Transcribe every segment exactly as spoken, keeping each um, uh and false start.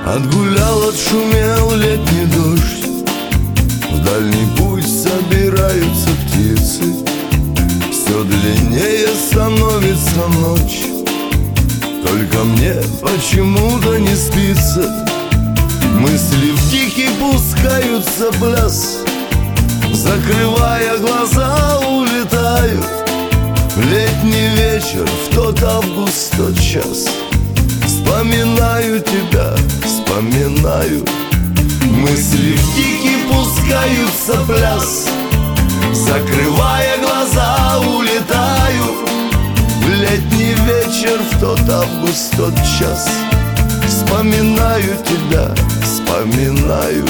Отгулял, отшумел летний дождь, в дальний путь собираются птицы. Все длиннее становится ночь, только мне почему-то не спится. Мысли в дикий пускаются пляс, закрывая глаза, улетают в летний вечер, в тот август, тот час. Вспоминаю тебя, вспоминаю. Мысли в дикий пускаются пляс, закрывая глаза, улетаю в летний вечер, в тот август, тот час. Вспоминаю тебя, вспоминаю.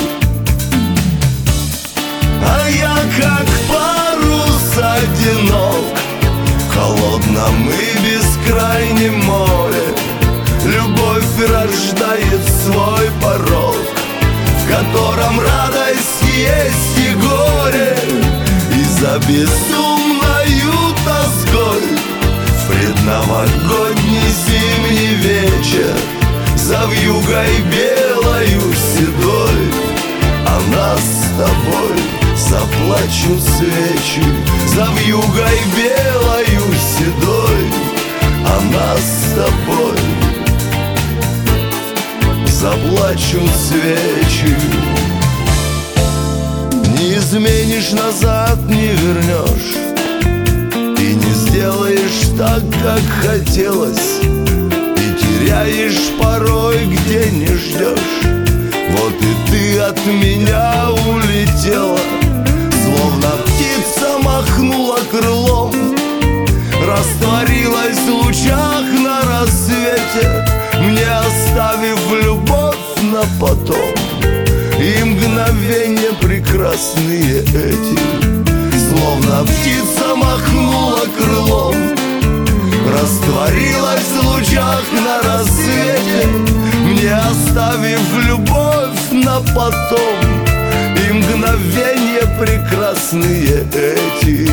А я как парус одинок в холодном и бескрайнем море. Любовь рождает свой порог, в котором радость есть и горе. И за безумною тоской в предновогодний зимний вечер, за вьюгой белою седой, а нас с тобой заплачут свечи. За вьюгой белою седой, а нас с тобой заплачут свечи. Не изменишь, назад не вернешь, и не сделаешь так, как хотелось, и теряешь порой, где не ждешь. Вот и ты от меня улетела, словно птица махнула крылом, растворилась в лучах на рассвете, мне оставив любовь на потом. И мгновения прекрасные эти, словно птица махнула крылом, растворилась в лучах на рассвете, мне оставив любовь на потом. И мгновения прекрасные эти.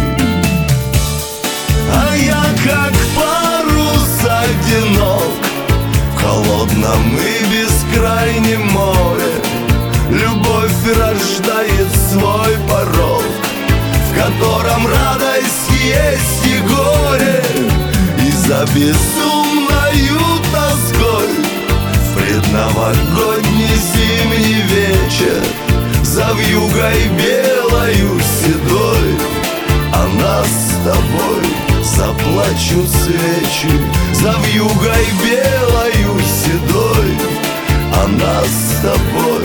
А я как парус одинок в холодном и бескрайнем море. Любовь рождает свой порог, в котором радость есть и горе. И за безумною тоской в предновогодний зимний вечер, за вьюгой белою седой, а нас с тобой заплачут свечи. За вьюгой белою седой, а нас с тобой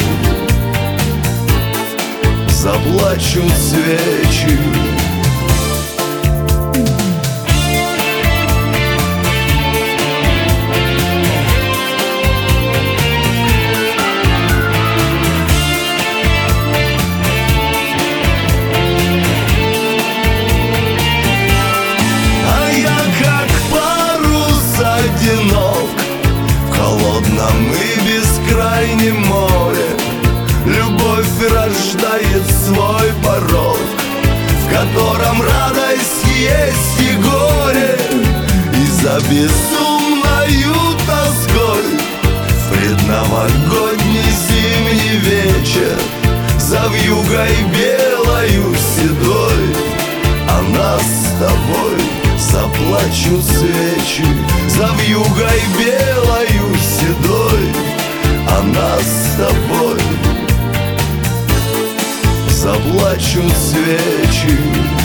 заплачут свечи. Одинок в холодном и бескрайнем море. Любовь рождает свой порог, в котором радость есть и горе. И за безумною тоской в предновогодний зимний вечер, за вьюгой белою седой, а нас с тобой заплачут свечи. За вьюгой белою седой, а нас с тобой заплачут свечи.